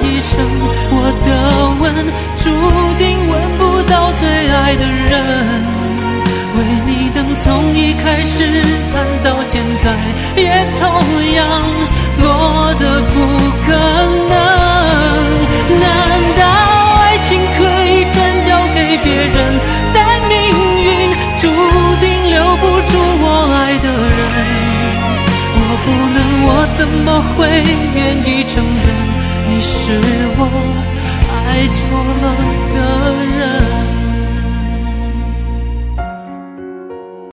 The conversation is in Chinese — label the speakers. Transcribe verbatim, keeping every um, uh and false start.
Speaker 1: 一生，我的吻注定吻不到最爱的人。为你等从一开始盼到现在，也同样落得不可能。难道爱情可以转交给别人，但命运注定留不住我爱的人？我不能，我怎么会愿意承认你是我爱错了的人？